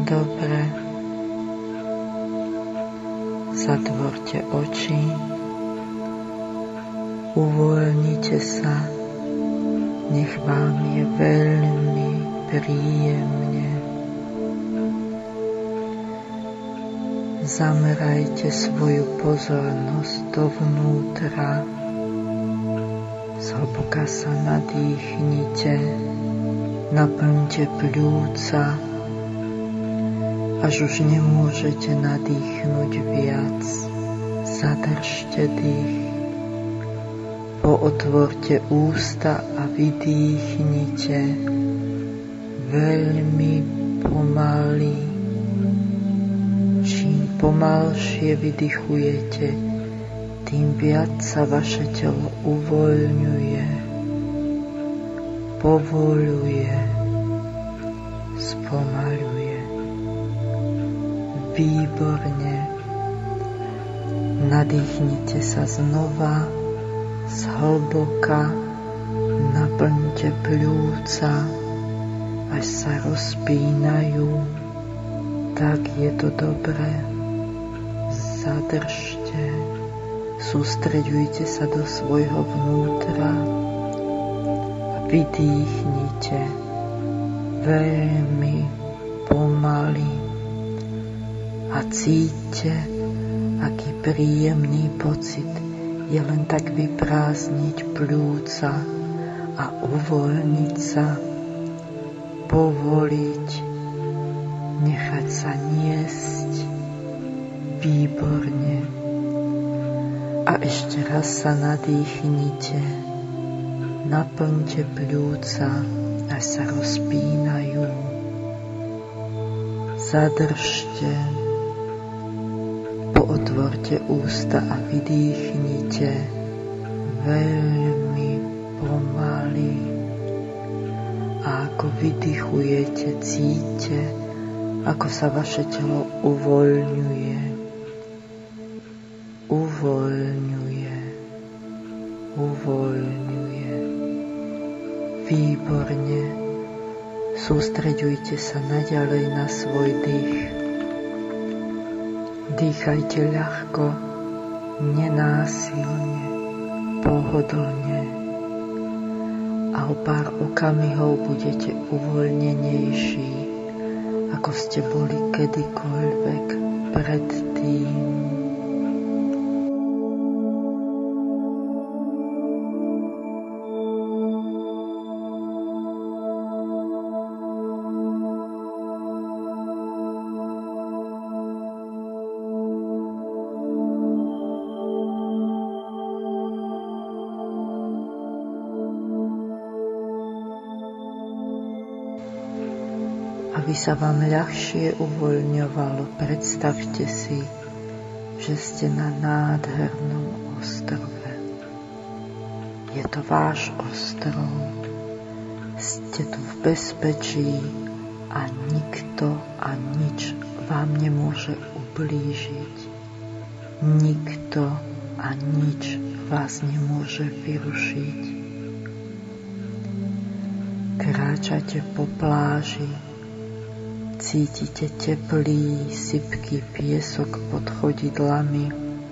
Dobre. Zatvorte oči. Uvoľnite sa. Nech vám je veľmi príjemne. Zamerajte svoju pozornosť dovnútra. Zhlboka sa nadýchnite. Naplňte pľúca. Až už nemôžete nadýchnuť viac, zadržte dých. Pootvorte ústa a vydýchnite veľmi pomaly. Čím pomalšie vydychujete, tým viac sa vaše telo uvoľňuje, povoľuje, spomaľuje. Výborne. Nadýchnite sa znova, zhlboka, naplňte pľúca, až sa rozpínajú. Tak je to dobré. Zadržte. Sústreďujte sa do svojho vnútra a vydýchnite veľmi pomaly. A cíťte, aký príjemný pocit je len tak vyprázdniť pľúca a uvoľniť sa, povoliť, nechať sa niesť. Výborne. A ešte raz sa nadýchnite, naplňte pľúca, až sa rozpínajú. Zadržte. Otvorte ústa a vydýchnite veľmi pomaly. A ako vydychujete, cíťte, ako sa vaše telo uvoľňuje. Uvoľňuje. Uvoľňuje. Výborne. Sústreďujte sa naďalej na svoj dých. Dýchajte ľahko, nenásilne, pohodlne a o pár okamihov budete uvoľnenejší, ako ste boli kedykoľvek predtým. Aby sa vám ľahšie uvoľňovalo, predstavte si, že ste na nádhernom ostrove. Je to váš ostrov. Ste tu v bezpečí a nikto a nič vám nemôže ublížiť. Nikto a nič vás nemôže vyrušiť. Kráčate po pláži. Cítite teplý, sypký piesok pod chodidlami.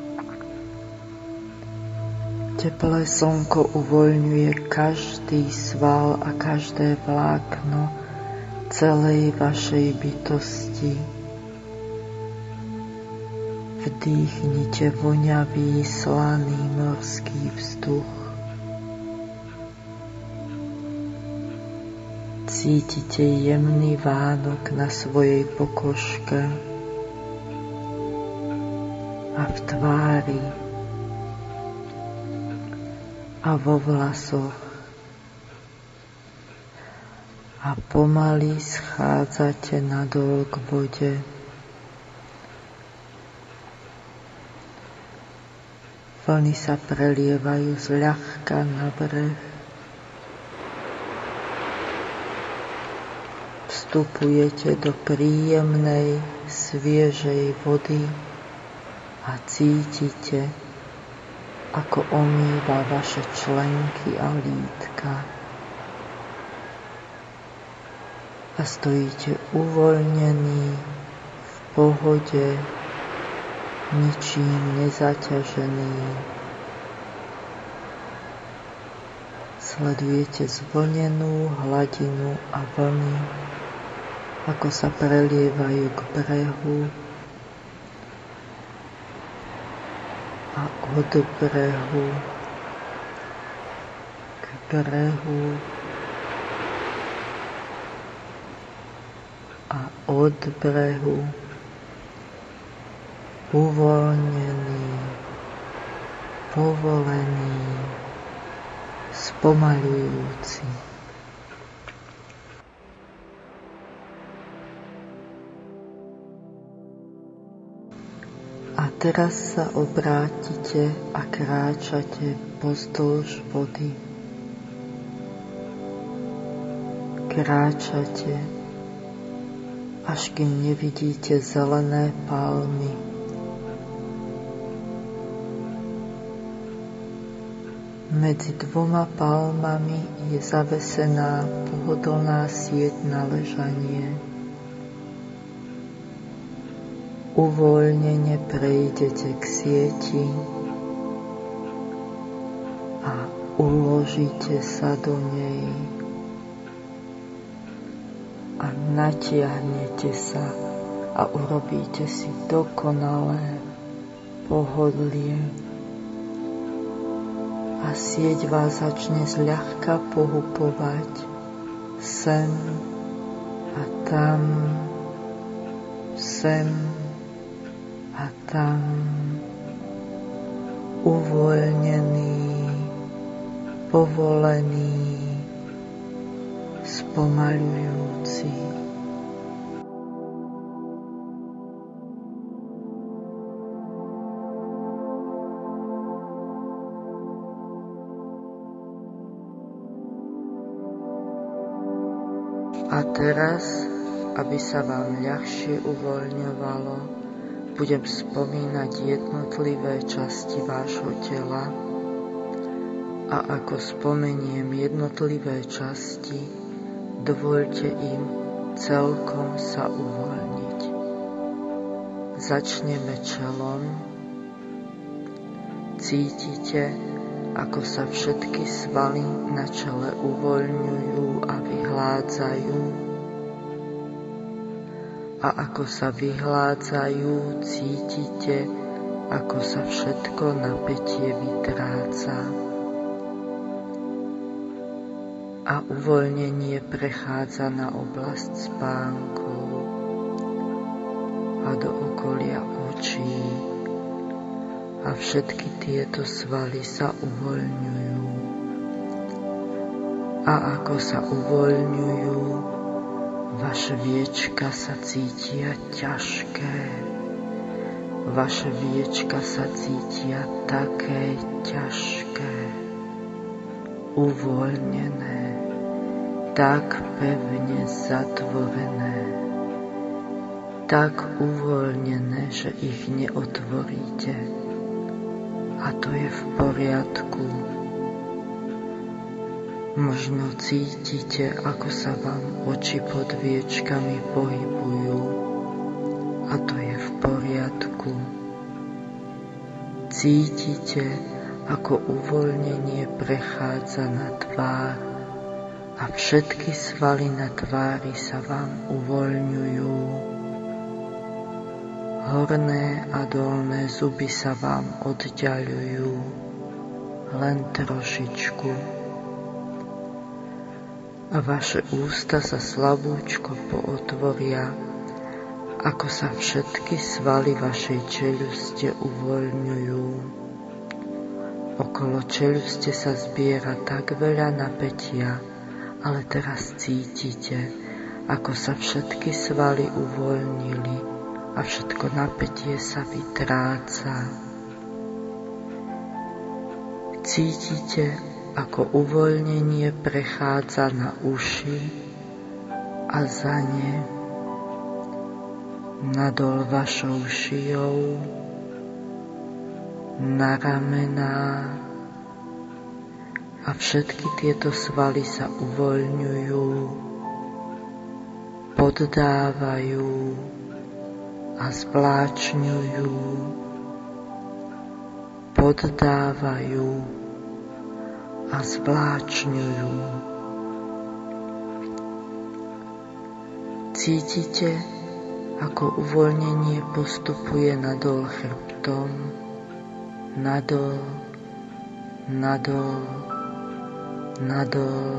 Teplé slnko uvoľňuje každý sval a každé vlákno celej vašej bytosti. Vdýchnite voňavý, slaný morský vzduch. Cítite jemný vánok na svojej pokožke a v tvári a vo vlasoch. A pomaly schádzate nadol k vode. Vlny sa prelievajú zľahka na breh. Vstupujete do príjemnej, sviežej vody a cítite, ako omýva vaše členky a lítka. a stojíte uvoľnení, v pohode, ničím nezaťažení. Sledujete zvlnenú hladinu a vlny, ako sa prelievajú k brehu a od brehu k brehu a od brehu, uvoľnený, povolený, spomaľujúci. A teraz sa obrátite a kráčate pozdĺž vody. Kráčate, až kým nevidíte zelené palmy. Medzi dvoma palmami je zavesená pohodlná sieť na ležanie. Uvoľnene prejdete k sieti a uložíte sa do nej a natiahnete sa a urobíte si dokonalé pohodlie. A sieť vás začne zľahka pohupovať sem a tam, sem a tam, uvoľnený, povolený, spomaľujúci. A teraz, aby sa vám ľahšie uvoľňovalo, budem spomínať jednotlivé časti vášho tela a ako spomeniem jednotlivé časti, dovoľte im celkom sa uvoľniť. Začneme čelom. Cítite, ako sa všetky svaly na čele uvoľňujú a vyhládzajú. A ako sa vyhládzajú, cítite, ako sa všetko napätie vytráca. A uvoľnenie prechádza na oblasť spánkov a do okolia očí. A všetky tieto svaly sa uvoľňujú. A ako sa uvoľňujú, vaše viečka sa cítia ťažké. Vaše viečka sa cítia také ťažké, uvoľnené, tak pevne zatvorené, tak uvoľnené, že ich neotvoríte. A to je v poriadku. Možno cítite, ako sa vám oči pod viečkami pohybujú. A to je v poriadku. Cítite, ako uvoľnenie prechádza na tvár a všetky svaly na tvári sa vám uvoľňujú. Horné a dolné zuby sa vám oddiaľujú len trošičku. A vaše ústa sa slabúčko pootvoria, ako sa všetky svaly vašej čeľuste uvoľňujú. Okolo čeľuste sa zbiera tak veľa napätia, ale teraz cítite, ako sa všetky svaly uvoľnili a všetko napätie sa vytráca. Cítite, ako uvoľnenie prechádza na uši a za ne, nadol vašou šijou, na ramená a všetky tieto svaly sa uvoľňujú poddávajú a zvláčňujú, poddávajú a zvláčňujú. Cítite, ako uvoľnenie postupuje nadol chrbtom, nadol, nadol, nadol,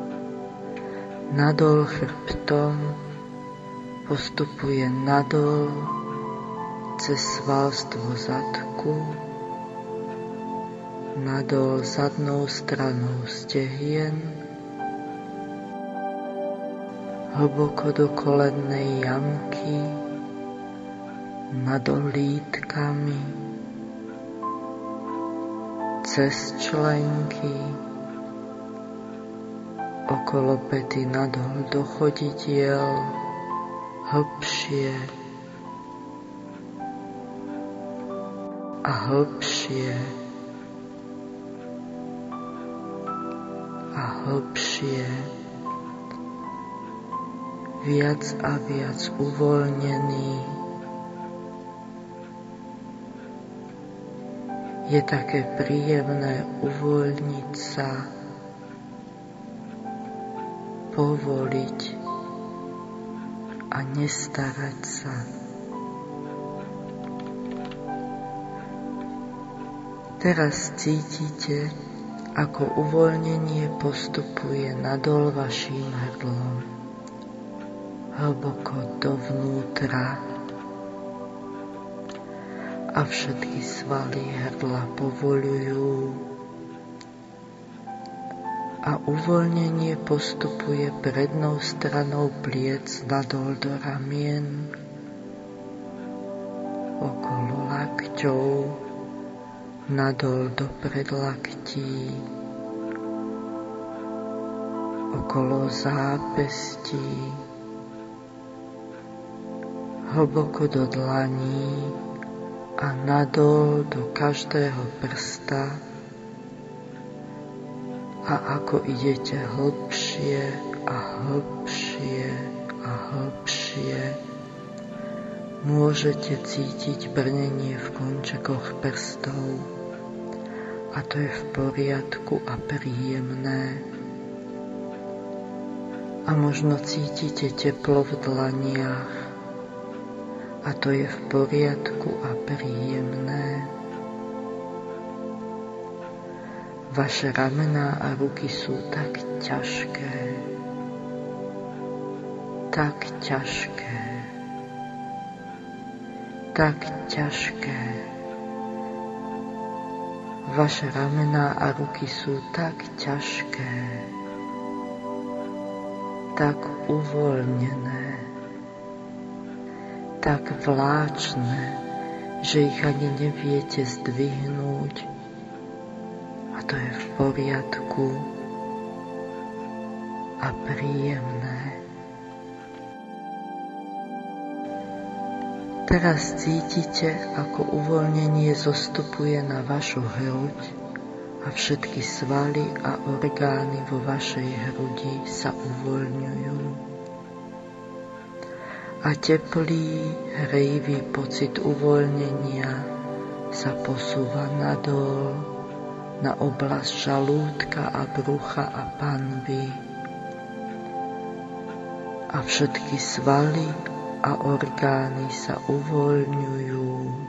nadol chrbtom, postupuje nadol cez svalstvo zadku, nadol zadnou stranou stehien, hlboko do kolennej jamky, nadol lítkami, cez členky, okolo päty nadol do chodidiel, hlbšie a hlbšie a hlbšie, viac a viac uvoľnený. Je také príjemné uvoľniť sa, povoliť a nestarať sa. Teraz cítite, ako uvoľnenie postupuje nadol vaším hrdlom, hlboko dovnútra a všetky svaly hrdla povoľujú a uvoľnenie postupuje prednou stranou pliec nadol do ramien, okolo lakťov, nadol do predlaktí, okolo zápestí, hlboko do dlaní a nadol do každého prsta. A ako idete hlbšie a hlbšie a hlbšie, môžete cítiť brnenie v končekoch prstov. A to je v poriadku a príjemné. A možno cítite teplo v dlaniach. A to je v poriadku a príjemné. Vaše ramená a ruky sú tak ťažké, tak ťažké, tak ťažké. Vaše ramená a ruky sú tak ťažké, tak uvoľnené, tak vláčne, že ich ani neviete zdvihnúť. A to je v poriadku a príjemné. Teraz cítite, ako uvoľnenie zostupuje na vašu hruď a všetky svaly a orgány vo vašej hrudi sa uvoľňujú. A teplý, hrejivý pocit uvoľnenia sa posúva nadol na oblasť žalúdka a brucha a panvy. A všetky svaly a orgány sa uvoľňujú,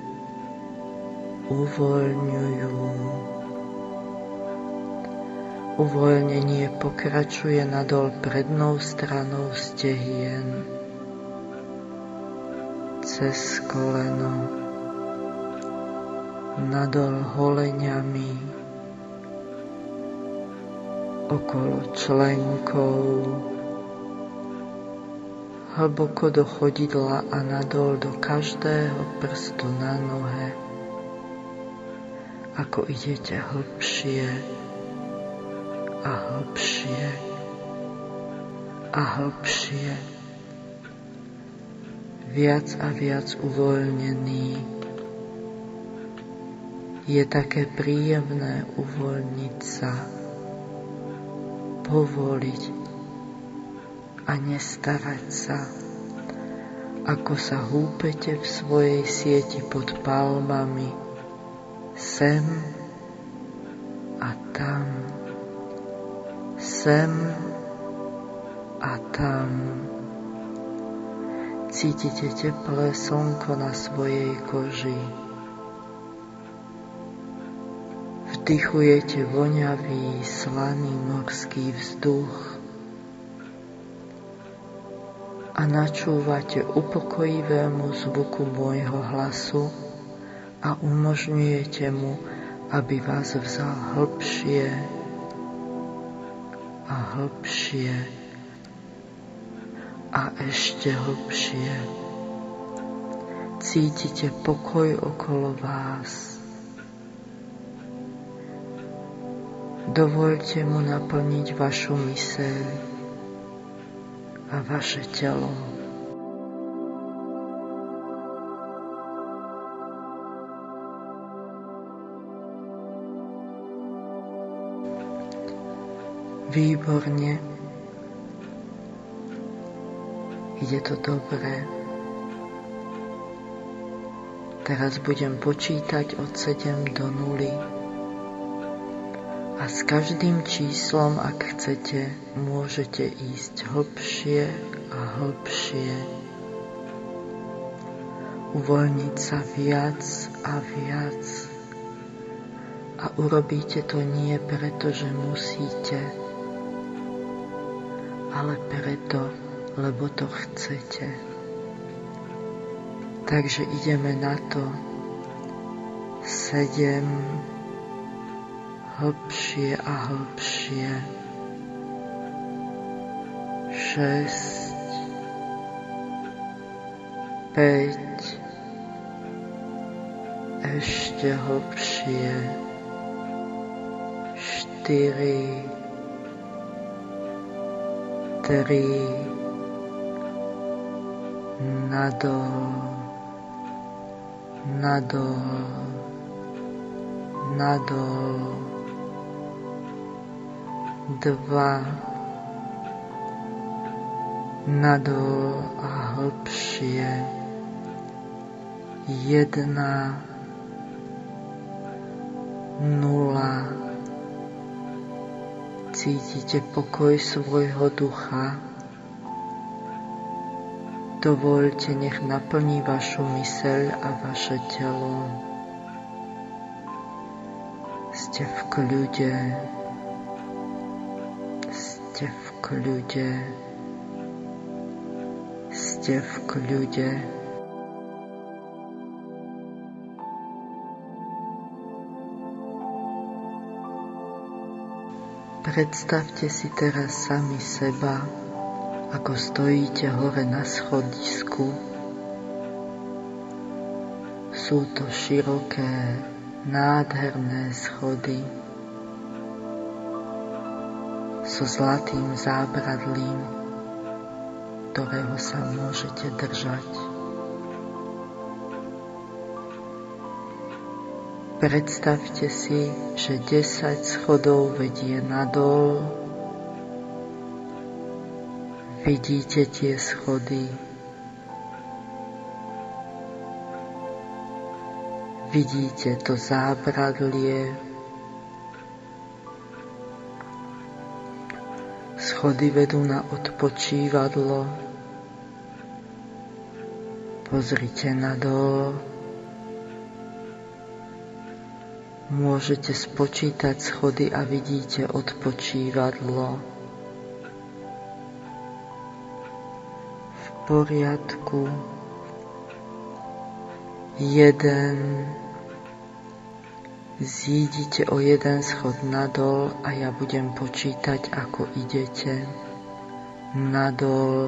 uvoľňujú. Uvoľnenie pokračuje nadol prednou stranou stehien, cez koleno, nadol holeňami, okolo členkov, hlboko do chodidla a nadol do každého prstu na nohe. Ako idete hlbšie a hlbšie a hlbšie, viac a viac uvoľnený. Je také príjemné uvoľniť sa, povoliť a nestarať sa. Ako sa húpete v svojej sieti pod palmami, sem a tam, sem a tam. Cítite teplé slnko na svojej koži. Vdychujete voňavý, slaný morský vzduch a načúvate upokojivému zvuku môjho hlasu a umožňujete mu, aby vás vzal hlbšie a hlbšie a ešte hlbšie. Cítite pokoj okolo vás. Dovoľte mu naplniť vašu myseľ a vaše telo. Výborne. Ide to dobre. Teraz budem počítať od 7 do 0. A s každým číslom, ak chcete, môžete ísť hlbšie a hlbšie. Uvoľniť sa viac a viac. A urobíte to nie preto, že musíte, ale preto, lebo to chcete. Takže ideme na to. 7, hlbšie a hlbšie. 6, 5, ešte hlbšie. 4, 3, nadol, nadol, nadol. 2, nadol a hlbšie. 1, 0. Cítite pokoj svojho ducha. Dovoľte, nech naplní vašu myseľ a vaše telo. Ste v kľude. Ste v kľude. Ste v kľude. Predstavte si teraz sami seba, ako stojíte hore na schodisku. Sú to široké, nádherné schody so zlatým zábradlím, ktorého sa môžete držať. Predstavte si, že 10 schodov vedie nadol. Vidíte tie schody. Vidíte to zábradlie. Schody vedú na odpočívadlo. Pozrite nadol. Môžete spočítať schody a vidíte odpočívadlo. V poriadku. 1. Zídite o 1 schod nadol a ja budem počítať, ako idete. Nadol.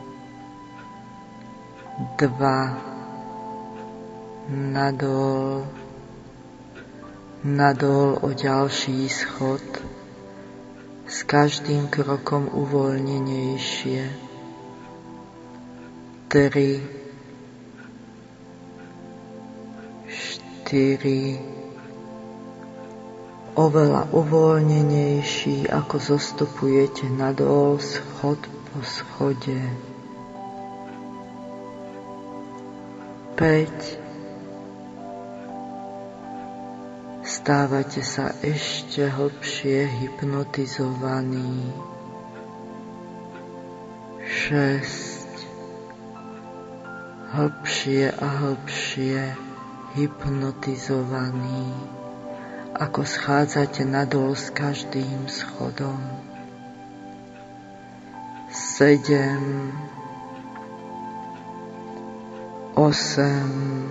2. Nadol. Nadol o ďalší schod, s každým krokom uvoľnenejšie. 3, 4, oveľa uvoľnenejší, ako zostupujete nadol schod po schode. 5. Stávate sa ešte hlbšie hypnotizovaní. 6. Hlbšie a hlbšie hypnotizovaní, ako schádzate nadol s každým schodom. 7. 8.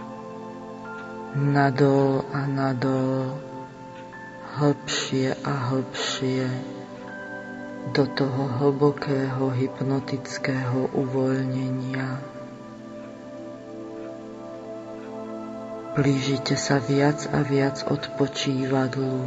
Nadol a nadol, hlbšie a hlbšie, do toho hlbokého hypnotického uvoľnenia. Blížite sa viac a viac odpočívadlu.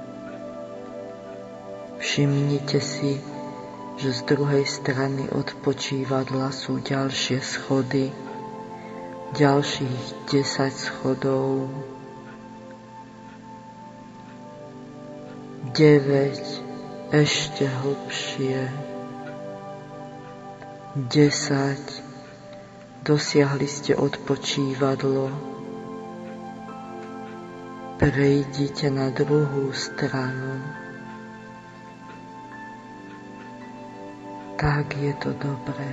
Všimnite si, že z druhej strany odpočívadla sú ďalšie schody, ďalších 10 schodov, 9, ešte hlbšie, 10, dosiahli ste odpočívadlo, prejdite na druhú stranu. Tak je to dobré.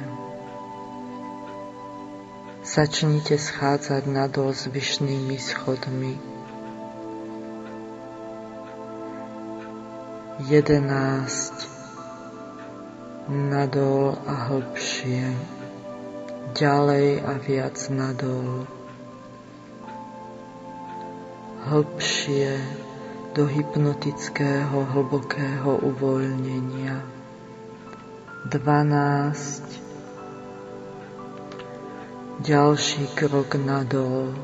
Začnite schádzať nadol zvyšnými schodmi. 11. Nadol a hlbšie. Ďalej a viac nadol. Hlbšie do hypnotického hlbokého uvoľnenia. 12. Ďalší krok nadol.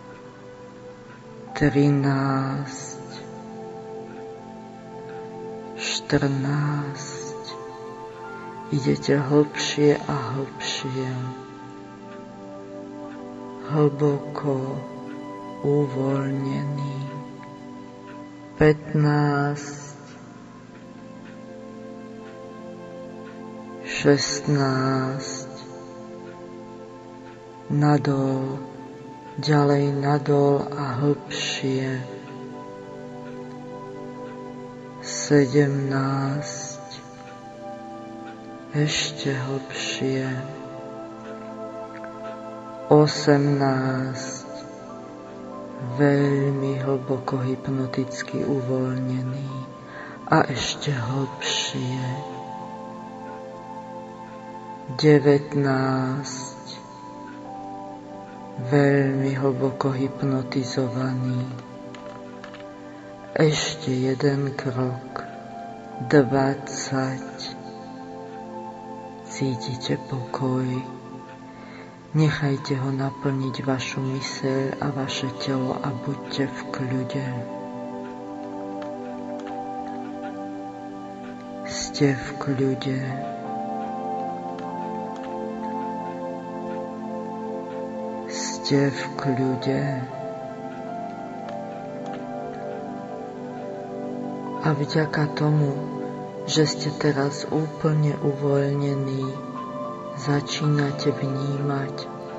13. 14. Idete hlbšie a hlbšie. Hlboko uvoľnený. 15. 16. Nadol, ďalej nadol a hlbšie. 17. Ešte hlbšie. 18. Veľmi hlboko hypnoticky uvoľnený a ešte hlbšie. 19. Veľmi hlboko hypnotizovaný. Ešte jeden krok. 20. Cítite pokoj. Nechajte ho naplniť vašu myseľ a vaše telo a buďte v kľude. Ste v kľude. Ste v kľude. A vďaka tomu, že ste teraz úplne uvoľnení, začínate vnímať,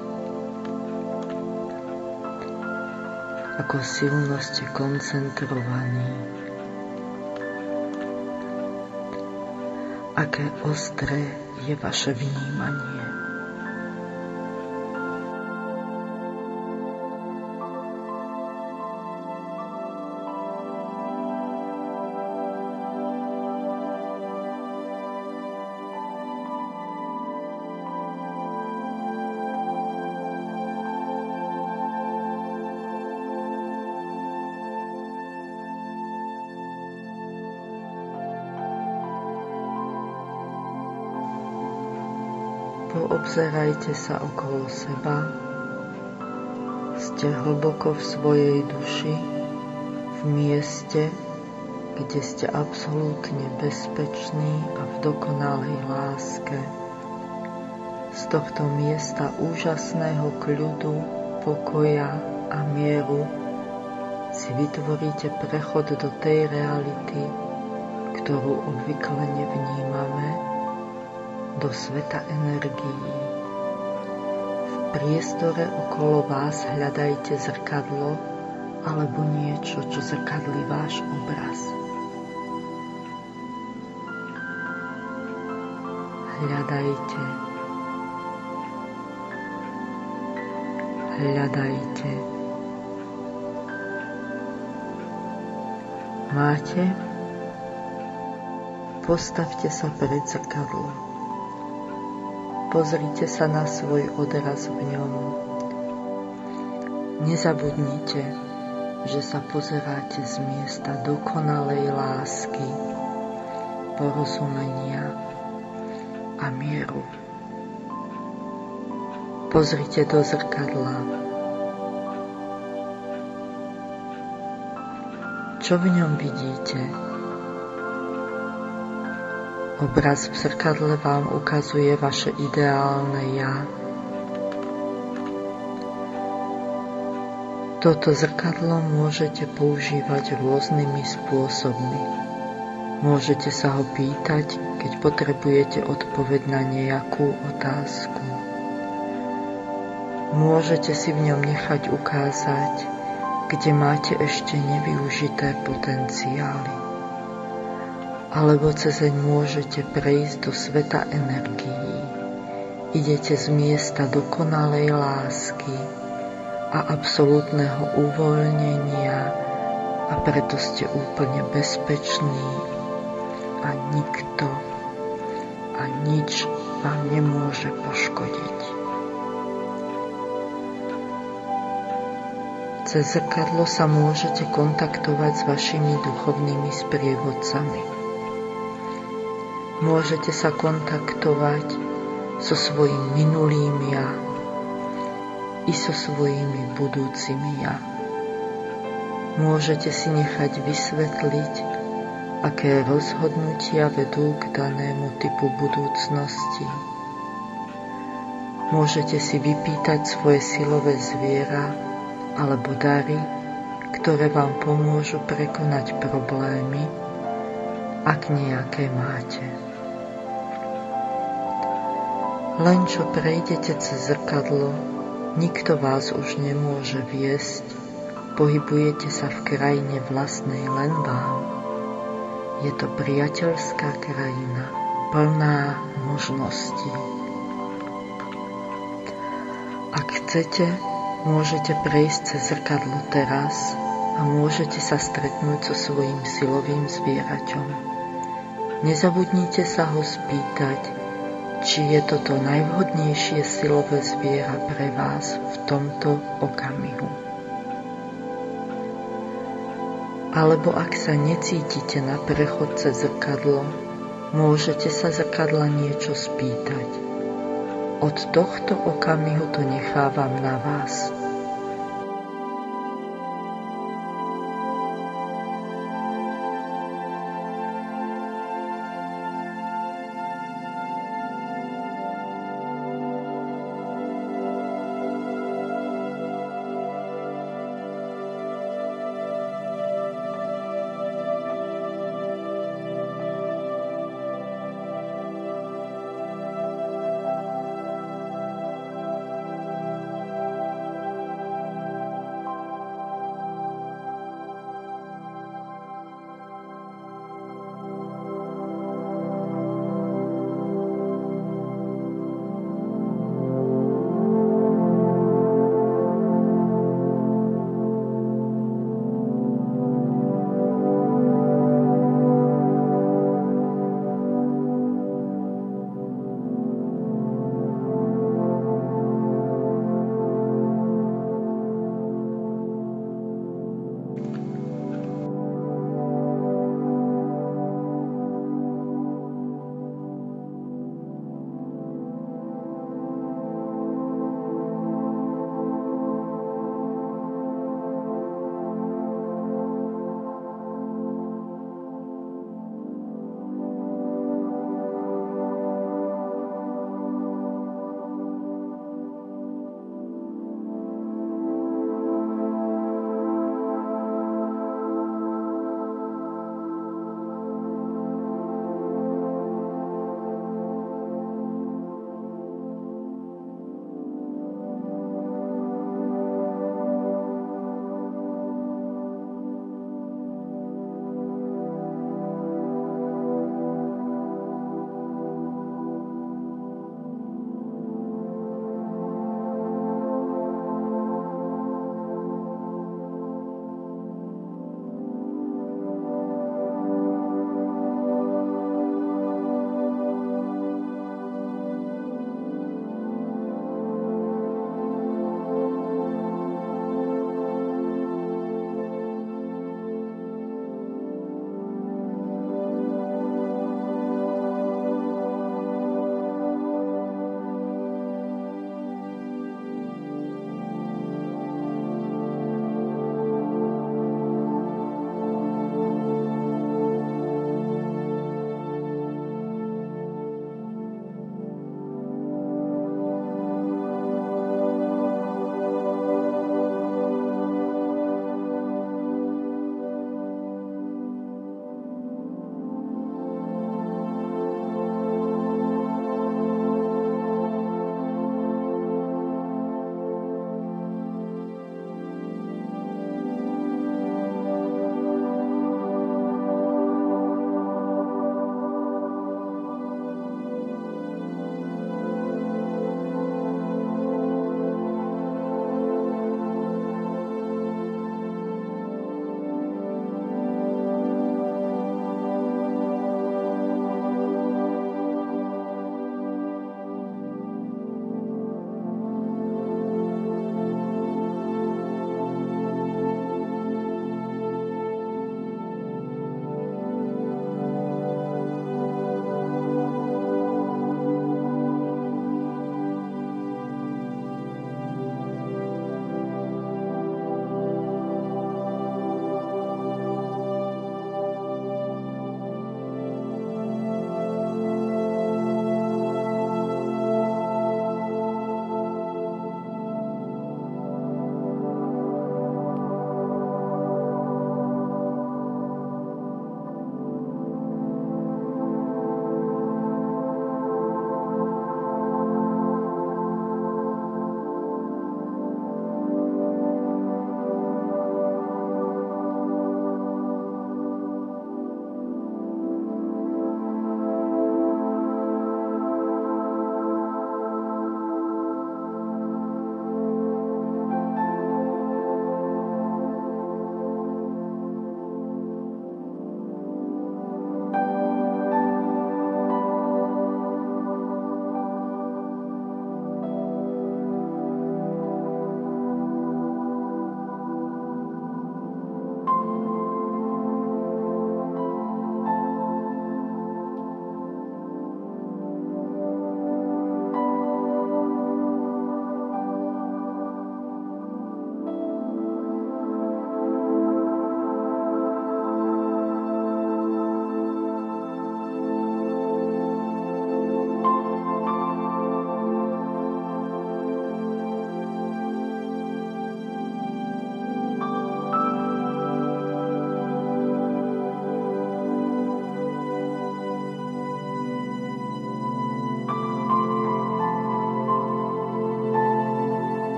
ako silno ste koncentrovaní, aké ostré je vaše vnímanie. Poobzerajte sa okolo seba. Ste hlboko v svojej duši, v mieste, kde ste absolútne bezpeční a v dokonalej láske. Z tohto miesta úžasného kľudu, pokoja a mieru si vytvoríte prechod do tej reality, ktorú obvykle nevnímame, do sveta energií. V priestore okolo vás hľadajte zrkadlo alebo niečo, čo zrkadlí váš obraz. Hľadajte. Hľadajte. Máte? Postavte sa pred zrkadlo. Pozrite sa na svoj odraz v ňom. Nezabudnite, že sa pozeráte z miesta dokonalej lásky, porozumenia a mieru. Pozrite do zrkadla. Čo v ňom vidíte? Obraz v zrkadle vám ukazuje vaše ideálne ja. Toto zrkadlo môžete používať rôznymi spôsobmi. Môžete sa ho pýtať, keď potrebujete odpoveď na nejakú otázku. Môžete si v ňom nechať ukázať, kde máte ešte nevyužité potenciály. Alebo cezeň môžete prejsť do sveta energií. Idete z miesta dokonalej lásky a absolútneho uvoľnenia a preto ste úplne bezpeční a nikto a nič vám nemôže poškodiť. Cez zrkadlo sa môžete kontaktovať s vašimi duchovnými sprievodcami. Môžete sa kontaktovať so svojím minulým ja i so svojimi budúcimi ja. Môžete si nechať vysvetliť, aké rozhodnutia vedú k danému typu budúcnosti. Môžete si vypýtať svoje silové zviera alebo dary, ktoré vám pomôžu prekonať problémy, ak nejaké máte. Len čo prejdete cez zrkadlo, nikto vás už nemôže viesť, pohybujete sa v krajine vlastnej len vám. Je to priateľská krajina, plná možností. Ak chcete, môžete prejsť cez zrkadlo teraz a môžete sa stretnúť so svojím silovým zvieraťom. Nezabudnite sa ho spýtať, či je toto najvhodnejšie silové zviera pre vás v tomto okamihu. Alebo ak sa necítite na prechod cez zrkadlo, môžete sa zrkadla niečo spýtať. Od tohto okamihu to nechávam na vás.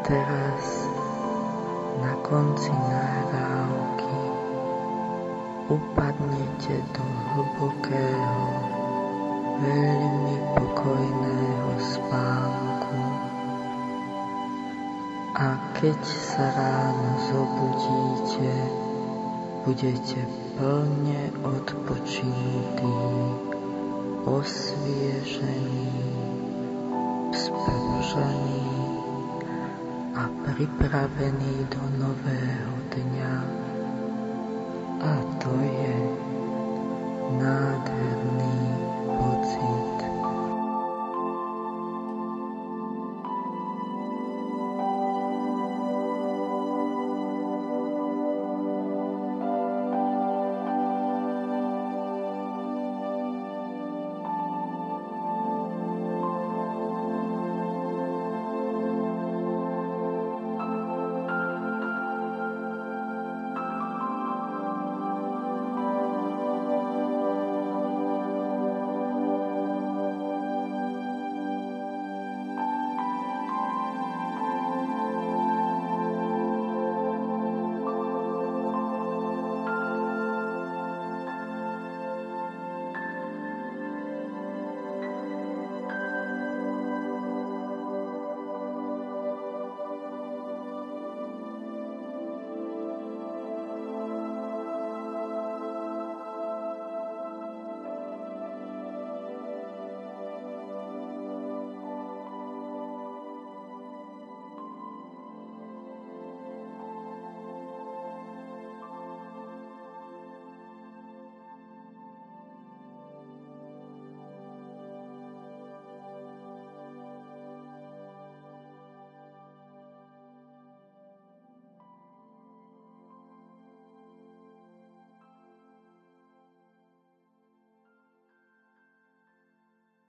teraz na konci nahrávky upadnete do hlbokého, veľmi pokojného spánku. A keď sa ráno zobudíte, budete plne odpočinutí, osviežení, spružení a pripravení do nového dňa. A to je nádherný